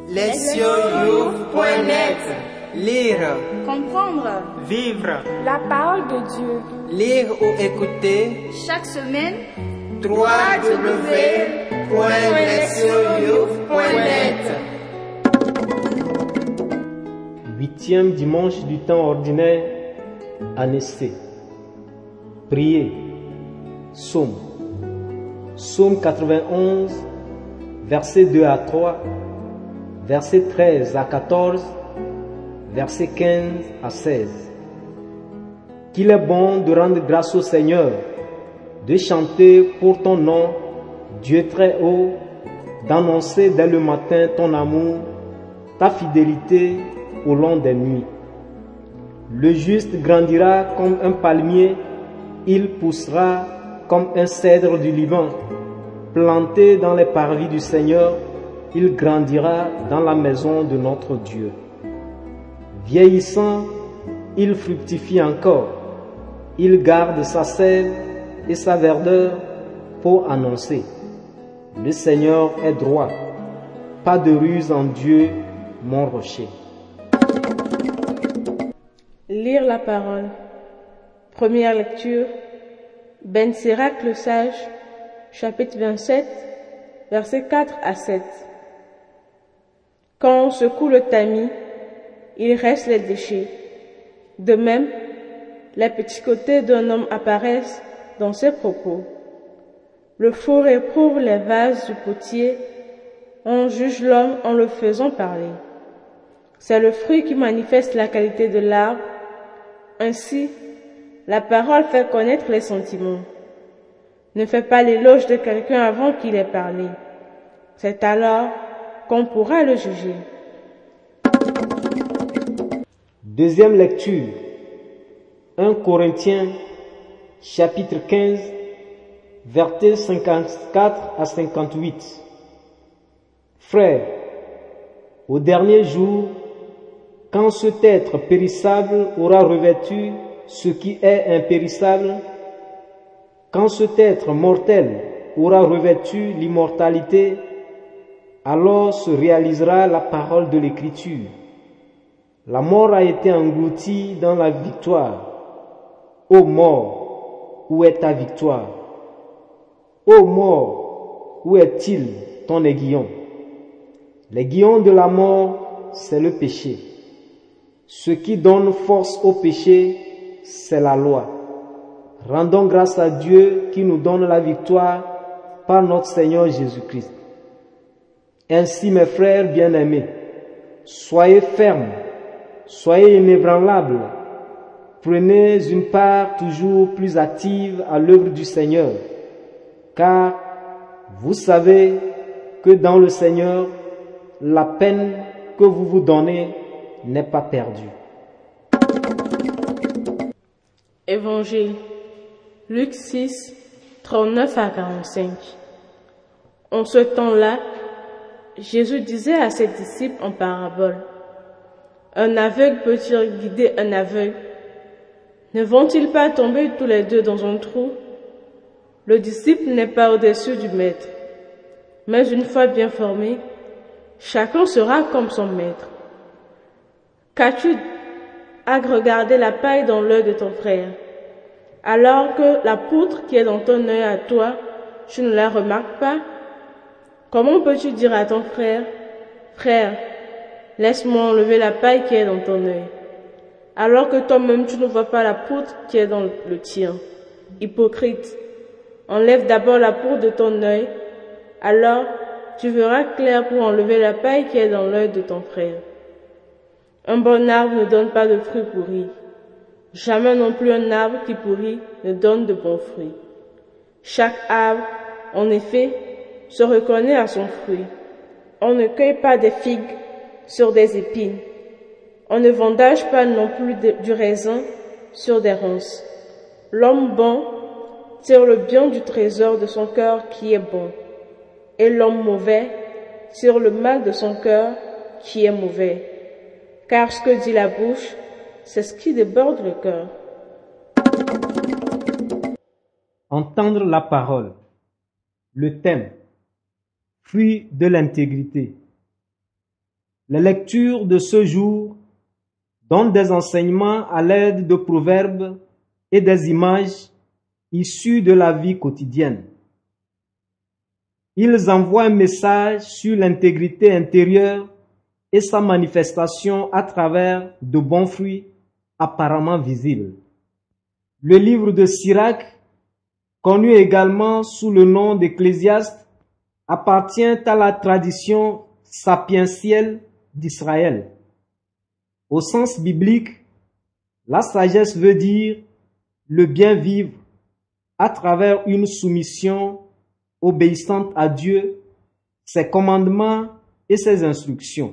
Lesioyouth.net. Lire, comprendre, vivre, la parole de Dieu. lire ou écouter. Chaque semaine, www.lesioyouth.net. 8e dimanche du temps ordinaire, année C. Priez. Psaume. Psaume 91, versets 2 à 3, versets 13 à 14, versets 15 à 16. Qu'il est bon de rendre grâce au Seigneur, de chanter pour ton nom, Dieu très haut, d'annoncer dès le matin ton amour, ta fidélité au long des nuits. Le juste grandira comme un palmier, il poussera comme un cèdre du Liban. Planté dans les parvis du Seigneur, il grandira dans la maison de notre Dieu. Vieillissant, il fructifie encore. Il garde sa sève et sa verdeur pour annoncer: le Seigneur est droit, pas de ruse en Dieu, mon rocher. Lire la parole. Première lecture. Ben Sirac le sage, chapitre 27, versets 4 à 7. Quand on secoue le tamis, il reste les déchets. De même, les petits côtés d'un homme apparaissent dans ses propos. Le four éprouve les vases du potier, on juge l'homme en le faisant parler. C'est le fruit qui manifeste la qualité de l'arbre. Ainsi, la parole fait connaître les sentiments. Ne fais pas l'éloge de quelqu'un avant qu'il ait parlé. C'est alors qu'on pourra le juger. Deuxième lecture. 1 Corinthiens, chapitre 15, versets 54 à 58. Frères, au dernier jour, quand cet être périssable aura revêtu ce qui est impérissable, quand cet être mortel aura revêtu l'immortalité, alors se réalisera la parole de l'Écriture. La mort a été engloutie dans la victoire. Ô mort, où est ta victoire? Ô mort, où est-il ton aiguillon? L'aiguillon de la mort, c'est le péché. Ce qui donne force au péché, c'est la loi. Rendons grâce à Dieu qui nous donne la victoire par notre Seigneur Jésus-Christ. Ainsi, mes frères bien-aimés, soyez fermes, soyez inébranlables, prenez une part toujours plus active à l'œuvre du Seigneur, car vous savez que dans le Seigneur, la peine que vous vous donnez n'est pas perdue. Évangile. Luc 6, 39 à 45. En ce temps-là, Jésus disait à ses disciples en parabole: un aveugle peut-il guider un aveugle? Ne vont-ils pas tomber tous les deux dans un trou? Le disciple n'est pas au-dessus du maître, mais une fois bien formé, chacun sera comme son maître. Qu'as-tu à regarder la paille dans l'œil de ton frère, alors que la poutre qui est dans ton œil à toi, tu ne la remarques pas? Comment peux-tu dire à ton frère: frère, laisse-moi enlever la paille qui est dans ton œil, alors que toi-même tu ne vois pas la poutre qui est dans le tien? Hypocrite, enlève d'abord la poutre de ton œil, alors tu verras clair pour enlever la paille qui est dans l'œil de ton frère. Un bon arbre ne donne pas de fruits pourris. Jamais non plus un arbre qui pourrit ne donne de bons fruits. Chaque arbre, en effet, se reconnaît à son fruit. On ne cueille pas des figues sur des épines. On ne vendage pas non plus du raisin sur des ronces. L'homme bon tire le bien du trésor de son cœur qui est bon, et l'homme mauvais tire le mal de son cœur qui est mauvais. Car ce que dit la bouche, c'est ce qui déborde le cœur. Entendre la parole. Le thème: fruit de l'intégrité. Les lectures de ce jour donnent des enseignements à l'aide de proverbes et des images issues de la vie quotidienne. Ils envoient un message sur l'intégrité intérieure et sa manifestation à travers de bons fruits apparemment visibles. Le livre de Sirach, connu également sous le nom d'Ecclésiaste, appartient à la tradition sapientielle d'Israël. Au sens biblique, la sagesse veut dire le bien vivre à travers une soumission obéissante à Dieu, ses commandements et ses instructions.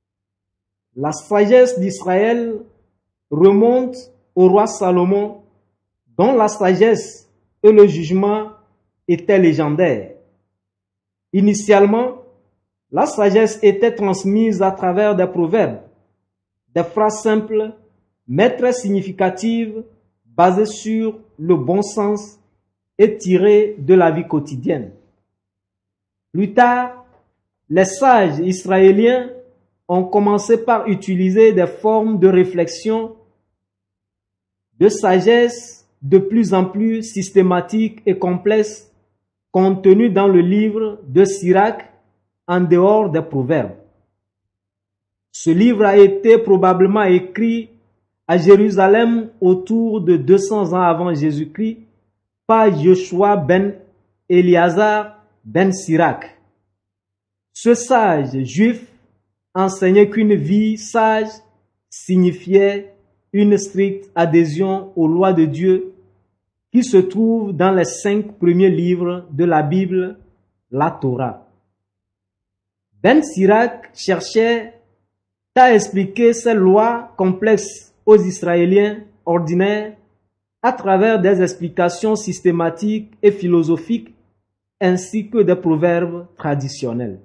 La sagesse d'Israël remonte au roi Salomon, dont la sagesse et le jugement étaient légendaires. Initialement, la sagesse était transmise à travers des proverbes, des phrases simples mais très significatives, basées sur le bon sens et tirées de la vie quotidienne. Plus tard, les sages israéliens ont commencé par utiliser des formes de réflexion, de sagesse de plus en plus systématiques et complexes contenues dans le livre de Sirach en dehors des proverbes. Ce livre a été probablement écrit à Jérusalem autour de 200 ans avant Jésus-Christ par Joshua ben Éliazar ben Sirach. Ce sage juif enseignait qu'une vie sage signifiait une stricte adhésion aux lois de Dieu qui se trouvent dans les 5 premiers livres de la Bible, la Torah. Ben Sirach cherchait à expliquer ces lois complexes aux Israéliens ordinaires à travers des explications systématiques et philosophiques ainsi que des proverbes traditionnels.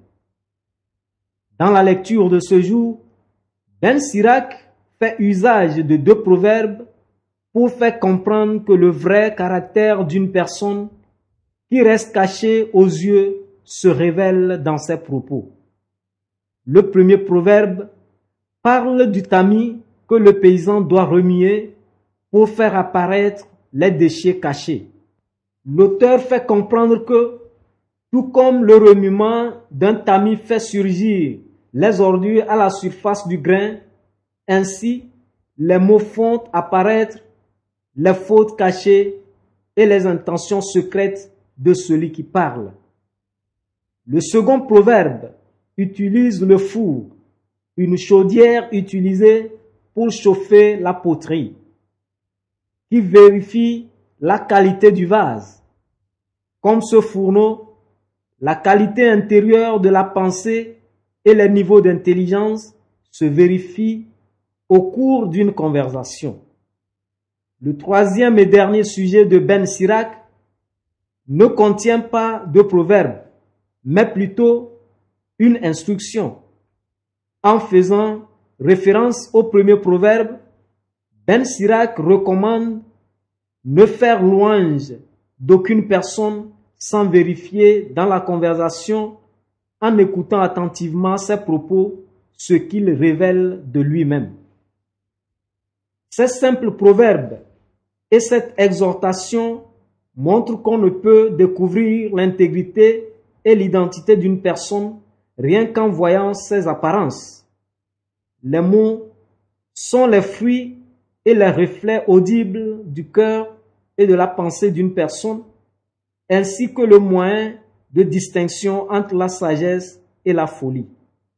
Dans la lecture de ce jour, Ben Sirach fait usage de 2 proverbes pour faire comprendre que le vrai caractère d'une personne qui reste caché aux yeux se révèle dans ses propos. Le premier proverbe parle du tamis que le paysan doit remuer pour faire apparaître les déchets cachés. L'auteur fait comprendre que, tout comme le remuement d'un tamis fait surgir les ordures à la surface du grain, ainsi les mots font apparaître les fautes cachées et les intentions secrètes de celui qui parle. Le second proverbe utilise le four, une chaudière utilisée pour chauffer la poterie, qui vérifie la qualité du vase. Comme ce fourneau, la qualité intérieure de la pensée et les niveaux d'intelligence se vérifient au cours d'une conversation. Le troisième et dernier sujet de Ben Sirach ne contient pas de proverbe, mais plutôt une instruction. En faisant référence au premier proverbe, Ben Sirach recommande ne faire louange d'aucune personne sans vérifier dans la conversation en écoutant attentivement ses propos ce qu'il révèle de lui-même. Ces simples proverbes et cette exhortation montrent qu'on ne peut découvrir l'intégrité et l'identité d'une personne rien qu'en voyant ses apparences. Les mots sont les fruits et les reflets audibles du cœur et de la pensée d'une personne, ainsi que le moyen de distinction entre la sagesse et la folie.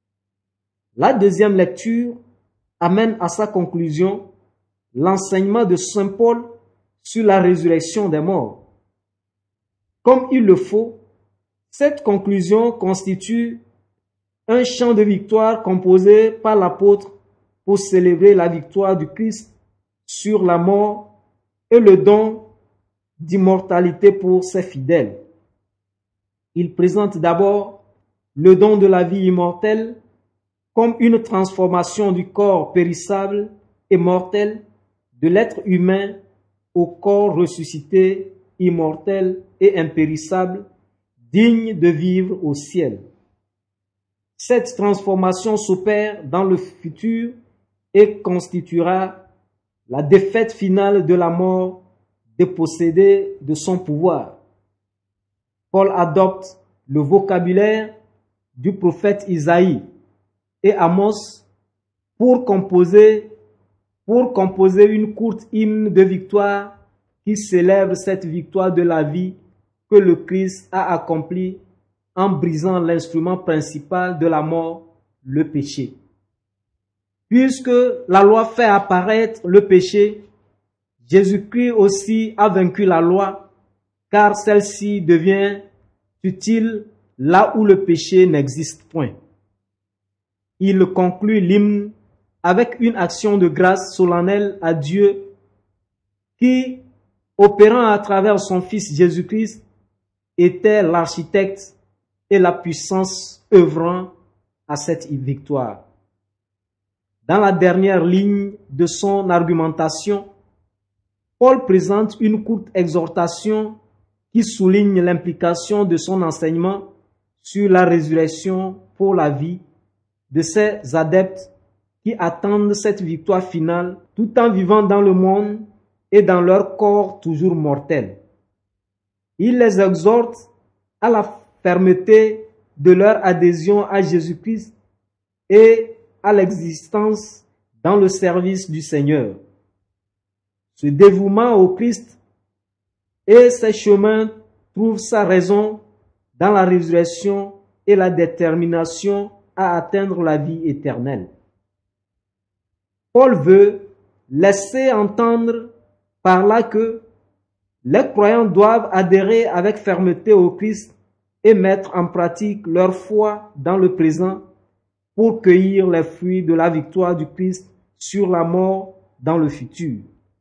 La deuxième lecture amène à sa conclusion l'enseignement de Saint Paul sur la résurrection des morts. Comme il le faut, cette conclusion constitue un chant de victoire composé par l'apôtre pour célébrer la victoire du Christ sur la mort et le don d'immortalité pour ses fidèles. Il présente d'abord le don de la vie immortelle comme une transformation du corps périssable et mortel de l'être humain au corps ressuscité, immortel et impérissable, digne de vivre au ciel. Cette transformation s'opère dans le futur et constituera la défaite finale de la mort dépossédée de son pouvoir. Paul adopte le vocabulaire du prophète Isaïe et Amos pour composer une courte hymne de victoire qui célèbre cette victoire de la vie que le Christ a accomplie en brisant l'instrument principal de la mort, le péché. Puisque la loi fait apparaître le péché, Jésus-Christ aussi a vaincu la loi, car celle-ci devient utile là où le péché n'existe point. Il conclut l'hymne avec une action de grâce solennelle à Dieu qui, opérant à travers son Fils Jésus-Christ, était l'architecte et la puissance œuvrant à cette victoire. Dans la dernière ligne de son argumentation, Paul présente une courte exhortation qui souligne l'implication de son enseignement sur la résurrection pour la vie de ses adeptes qui attendent cette victoire finale tout en vivant dans le monde et dans leur corps toujours mortel. Il les exhorte à la fermeté de leur adhésion à Jésus-Christ et à l'existence dans le service du Seigneur. Ce dévouement au Christ et ses chemins trouvent sa raison dans la résurrection et la détermination à atteindre la vie éternelle. Paul veut laisser entendre par là que les croyants doivent adhérer avec fermeté au Christ et mettre en pratique leur foi dans le présent pour cueillir les fruits de la victoire du Christ sur la mort dans le futur.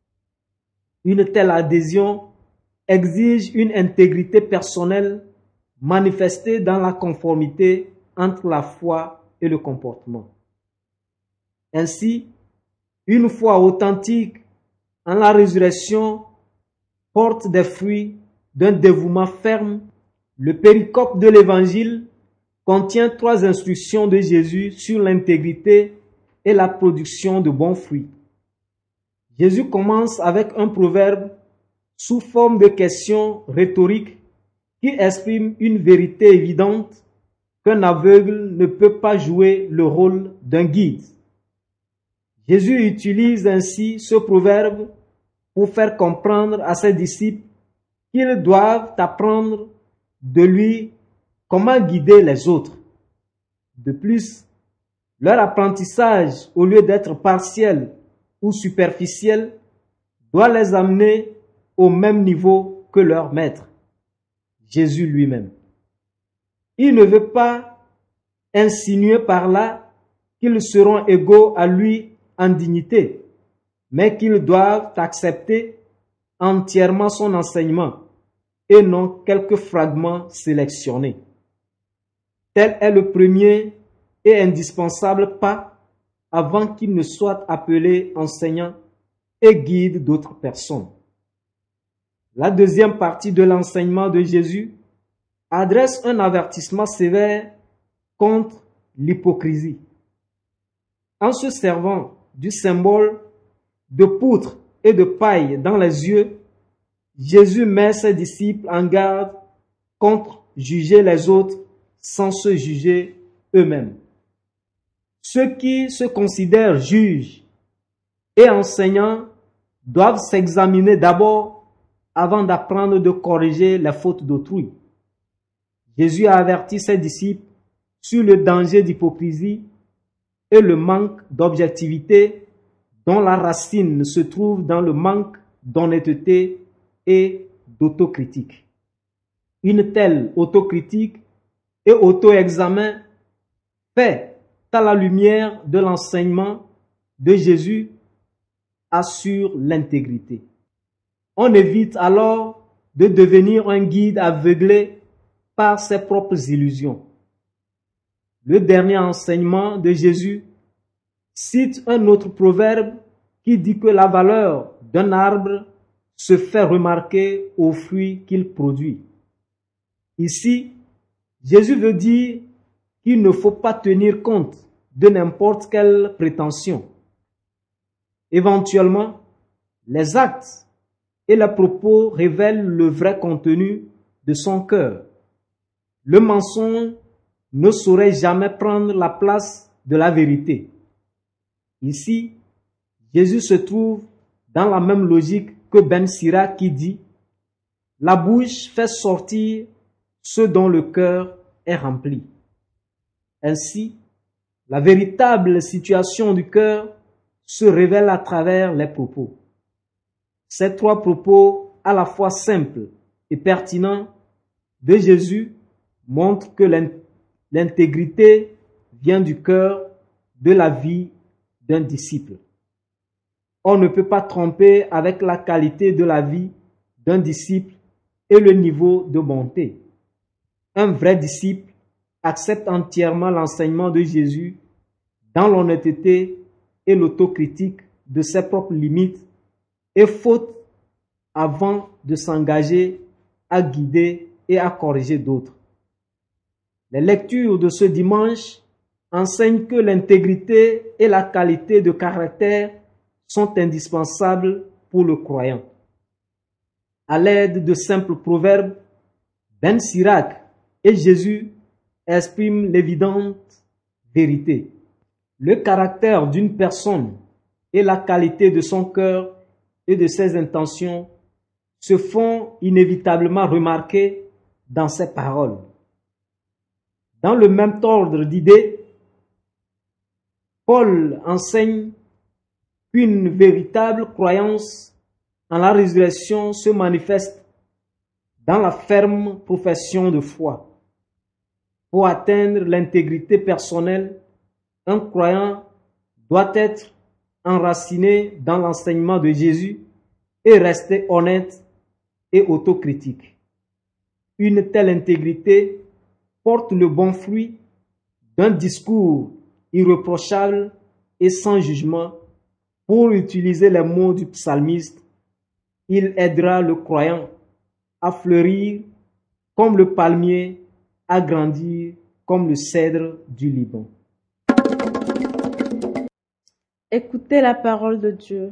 Une telle adhésion exige une intégrité personnelle manifestée dans la conformité entre la foi et le comportement. Ainsi, une foi authentique en la résurrection porte des fruits d'un dévouement ferme. Le péricope de l'Évangile contient 3 instructions de Jésus sur l'intégrité et la production de bons fruits. Jésus commence avec un proverbe sous forme de question rhétorique qui exprime une vérité évidente qu'un aveugle ne peut pas jouer le rôle d'un guide. Jésus utilise ainsi ce proverbe pour faire comprendre à ses disciples qu'ils doivent apprendre de lui comment guider les autres. De plus, leur apprentissage, au lieu d'être partiel ou superficiel, doit les amener au même niveau que leur maître, Jésus lui-même. Il ne veut pas insinuer par là qu'ils seront égaux à lui en dignité, mais qu'ils doivent accepter entièrement son enseignement et non quelques fragments sélectionnés. Tel est le premier et indispensable pas avant qu'ils ne soient appelés enseignants et guides d'autres personnes. La deuxième partie de l'enseignement de Jésus adresse un avertissement sévère contre l'hypocrisie. En se servant du symbole de poutre et de paille dans les yeux, Jésus met ses disciples en garde contre juger les autres sans se juger eux-mêmes. Ceux qui se considèrent juges et enseignants doivent s'examiner d'abord avant d'apprendre de corriger les fautes d'autrui. Jésus a averti ses disciples sur le danger d'hypocrisie et le manque d'objectivité dont la racine se trouve dans le manque d'honnêteté et d'autocritique. Une telle autocritique et auto-examen fait à la lumière de l'enseignement de Jésus assure l'intégrité. On évite alors de devenir un guide aveuglé par ses propres illusions. Le dernier enseignement de Jésus cite un autre proverbe qui dit que la valeur d'un arbre se fait remarquer aux fruits qu'il produit. Ici, Jésus veut dire qu'il ne faut pas tenir compte de n'importe quelle prétention. Éventuellement, les actes et les propos révèlent le vrai contenu de son cœur. Le mensonge ne saurait jamais prendre la place de la vérité. Ici, Jésus se trouve dans la même logique que Ben Sira qui dit « La bouche fait sortir ce dont le cœur est rempli ». Ainsi, la véritable situation du cœur se révèle à travers les propos. Ces trois propos, à la fois simples et pertinents, de Jésus montrent que l'intégrité vient du cœur, de la vie d'un disciple. On ne peut pas tromper avec la qualité de la vie d'un disciple et le niveau de bonté. Un vrai disciple accepte entièrement l'enseignement de Jésus dans l'honnêteté et l'autocritique de ses propres limites et fautes avant de s'engager à guider et à corriger d'autres. Les lectures de ce dimanche enseignent que l'intégrité et la qualité de caractère sont indispensables pour le croyant. À l'aide de simples proverbes, Ben Sirac et Jésus expriment l'évidente vérité. Le caractère d'une personne et la qualité de son cœur et de ses intentions se font inévitablement remarquer dans ses paroles. Dans le même ordre d'idées, Paul enseigne qu'une véritable croyance en la résurrection se manifeste dans la ferme profession de foi. Pour atteindre l'intégrité personnelle, un croyant doit être enraciné dans l'enseignement de Jésus et rester honnête et autocritique. Une telle intégrité porte le bon fruit d'un discours irréprochable et sans jugement. Pour utiliser les mots du psalmiste, il aidera le croyant à fleurir comme le palmier, à grandir comme le cèdre du Liban. Écoutez la parole de Dieu.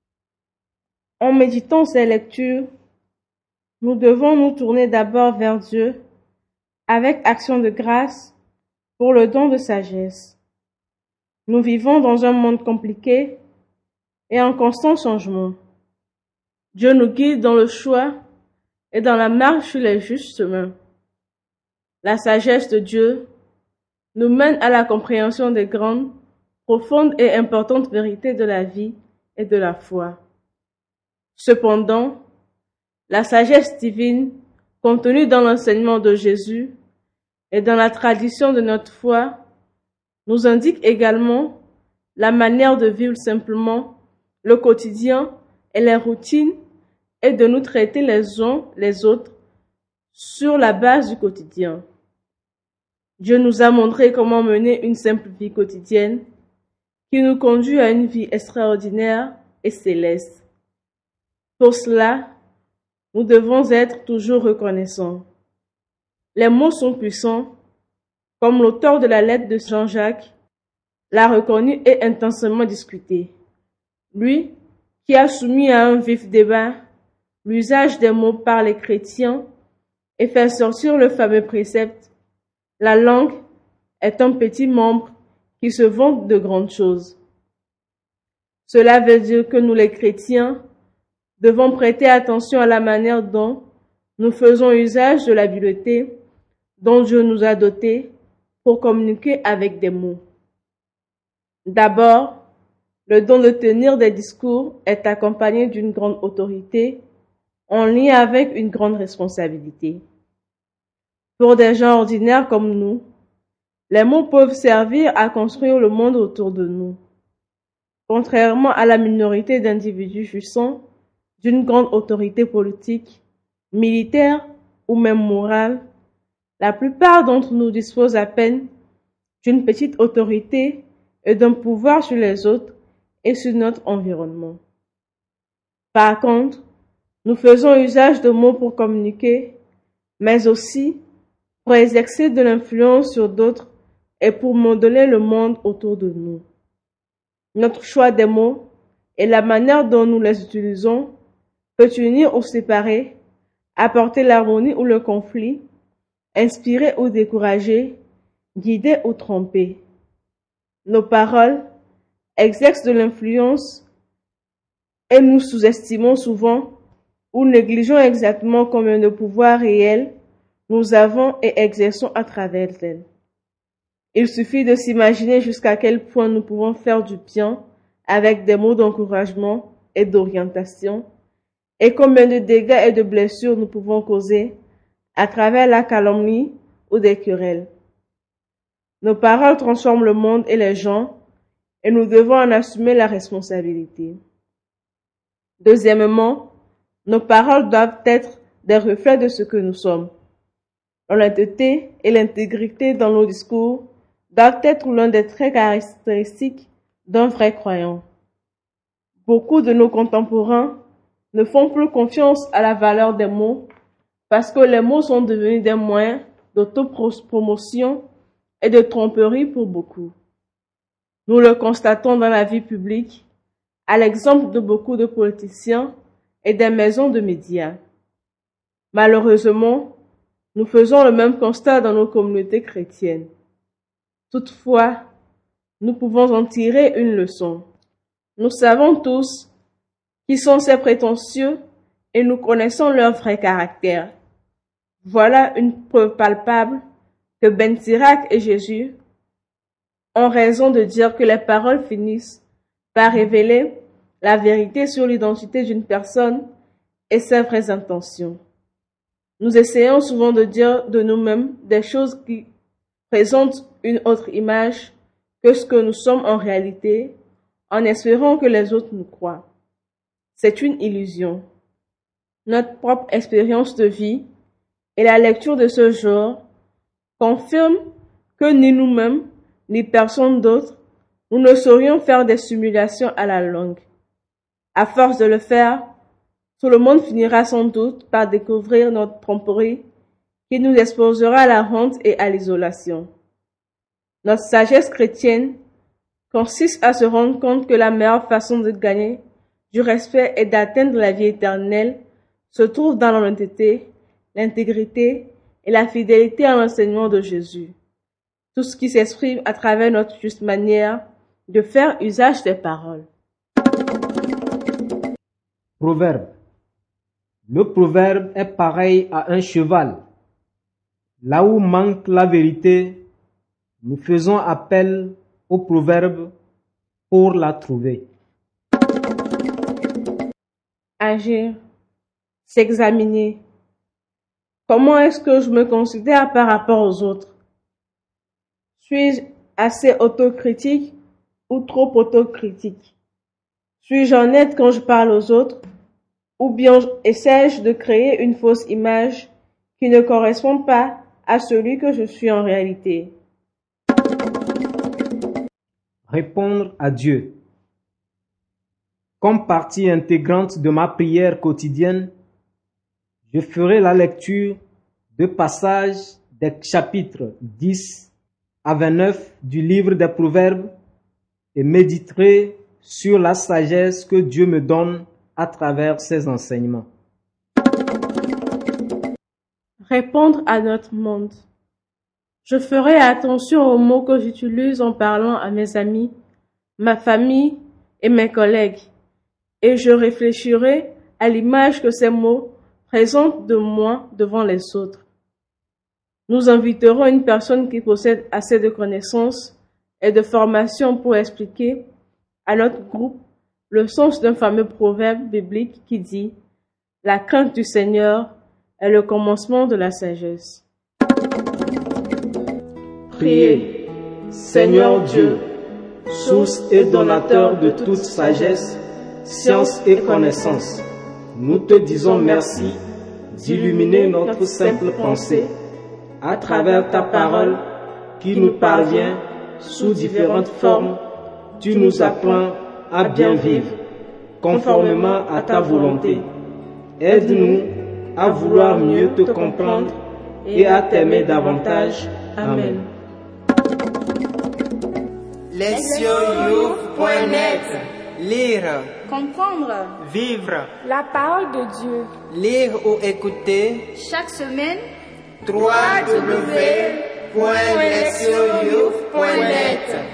En méditant ces lectures, nous devons nous tourner d'abord vers Dieu avec action de grâce pour le don de sagesse. Nous vivons dans un monde compliqué et en constant changement. Dieu nous guide dans le choix et dans la marche sur les justes chemins. La sagesse de Dieu nous mène à la compréhension des grandes, profondes et importantes vérités de la vie et de la foi. Cependant, la sagesse divine contenue dans l'enseignement de Jésus et dans la tradition de notre foi nous indique également la manière de vivre simplement le quotidien et les routines et de nous traiter les uns les autres sur la base du quotidien. Dieu nous a montré comment mener une simple vie quotidienne qui nous conduit à une vie extraordinaire et céleste. Pour cela, nous devons être toujours reconnaissants. Les mots sont puissants, comme l'auteur de la lettre de Jean-Jacques l'a reconnu et intensément discuté. Lui, qui a soumis à un vif débat l'usage des mots par les chrétiens et fait sortir le fameux précepte « La langue est un petit membre qui se vante de grandes choses ». Cela veut dire que nous les chrétiens devons prêter attention à la manière dont nous faisons usage de l'habileté dont Dieu nous a dotés pour communiquer avec des mots. D'abord, le don de tenir des discours est accompagné d'une grande autorité en lien avec une grande responsabilité. Pour des gens ordinaires comme nous, les mots peuvent servir à construire le monde autour de nous. Contrairement à la minorité d'individus jouissant d'une grande autorité politique, militaire ou même morale, la plupart d'entre nous disposent à peine d'une petite autorité et d'un pouvoir sur les autres et sur notre environnement. Par contre, nous faisons usage de mots pour communiquer, mais aussi pour exercer de l'influence sur d'autres et pour modeler le monde autour de nous. Notre choix des mots et la manière dont nous les utilisons peut unir ou séparer, apporter l'harmonie ou le conflit, inspirer ou décourager, guider ou tromper. Nos paroles exercent de l'influence et nous sous-estimons souvent ou négligeons exactement combien de pouvoir réel nous avons et exerçons à travers elles. Il suffit de s'imaginer jusqu'à quel point nous pouvons faire du bien avec des mots d'encouragement et d'orientation, et combien de dégâts et de blessures nous pouvons causer à travers la calomnie ou des querelles. Nos paroles transforment le monde et les gens, et nous devons en assumer la responsabilité. Deuxièmement, nos paroles doivent être des reflets de ce que nous sommes. L'honnêteté et l'intégrité dans nos discours doivent être l'un des traits caractéristiques d'un vrai croyant. Beaucoup de nos contemporains ne font plus confiance à la valeur des mots parce que les mots sont devenus des moyens d'autopromotion et de tromperie pour beaucoup. Nous le constatons dans la vie publique, à l'exemple de beaucoup de politiciens et des maisons de médias. Malheureusement, nous faisons le même constat dans nos communautés chrétiennes. Toutefois, nous pouvons en tirer une leçon. Nous savons tous qui sont ces prétentieux et nous connaissons leur vrai caractère. Voilà une preuve palpable que Ben Sirac et Jésus ont raison de dire que les paroles finissent par révéler la vérité sur l'identité d'une personne et ses vraies intentions. Nous essayons souvent de dire de nous-mêmes des choses qui présentent une autre image que ce que nous sommes en réalité, en espérant que les autres nous croient. C'est une illusion. Notre propre expérience de vie et la lecture de ce genre confirment que ni nous-mêmes, ni personne d'autre, nous ne saurions faire des simulations à la longue. À force de le faire, tout le monde finira sans doute par découvrir notre tromperie qui nous exposera à la honte et à l'isolation. Notre sagesse chrétienne consiste à se rendre compte que la meilleure façon de gagner du respect et d'atteindre la vie éternelle se trouve dans l'honnêteté, l'intégrité et la fidélité à l'enseignement de Jésus. Tout ce qui s'exprime à travers notre juste manière de faire usage des paroles. Proverbe. Le proverbe est pareil à un cheval. Là où manque la vérité, nous faisons appel au proverbe pour la trouver. Agir, s'examiner. Comment est-ce que je me considère par rapport aux autres? Suis-je assez autocritique ou trop autocritique? Suis-je honnête quand je parle aux autres? Ou bien essaie-je de créer une fausse image qui ne correspond pas à celui que je suis en réalité? Répondre à Dieu. Comme partie intégrante de ma prière quotidienne, je ferai la lecture de passages des chapitres 10 à 29 du livre des Proverbes et méditerai sur la sagesse que Dieu me donne à travers ses enseignements. Répondre à notre monde. Je ferai attention aux mots que j'utilise en parlant à mes amis, ma famille et mes collègues, et je réfléchirai à l'image que ces mots présentent de moi devant les autres. Nous inviterons une personne qui possède assez de connaissances et de formation pour expliquer à notre groupe le sens d'un fameux proverbe biblique qui dit « La crainte du Seigneur est le commencement de la sagesse ». Priez, Seigneur Dieu, source et donateur de toute sagesse, science et connaissance, nous te disons merci d'illuminer notre simple pensée à travers ta parole qui nous parvient sous différentes formes. Tu nous apprends à bien vivre conformément à ta volonté. Aide-nous à vouloir mieux te comprendre et à t'aimer davantage. Amen. Lectionyouf.net. Lire, Comprendre. vivre, La parole de Dieu. lire ou écouter. Chaque semaine, www.lectionyouf.net.